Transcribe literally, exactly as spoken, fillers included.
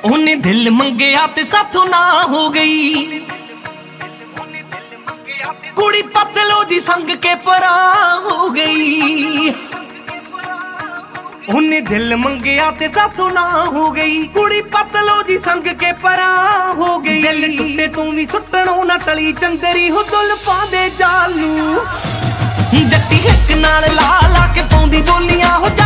ਉਹਨੇ ਦਿਲ ਮੰਗਿਆ ਤੇ ਸਾਥੋਂ ਨਾ ਹੋ ਗਈ। ਕੁੜੀ ਪਤਲੋ ਜੀ ਸੰਗ ਕੇ ਪਰਾਂ ਹੋ ਗਈ। ਉਹਨੇ ਦਿਲ ਮੰਗਿਆ ਤੇ ਸਾਥੋਂ ਨਾ ਹੋ ਗਈ। ਕੁੜੀ ਪਤਲੋ ਜੀ ਸੰਗ ਕੇ ਪਰਾਂ ਹੋ ਗਈ। ਦਿਲ ਟੁੱਟੇ ਤੂੰ ਵੀ ਸੁੱਟਣੋਂ ਨਾ ਟਲੀ ਚੰਦਰੀ ਹੋ ਜ਼ੁਲਫਾਂ ਦੇ ਜਾਲ ਨੂੰ। ਜੱਟੀ ਹਿੱਕ ਨਾਲ ਲਾ ਲਾ ਕੇ ਪਾਉਂਦੀ ਬੋਲੀਆਂ ਹੋ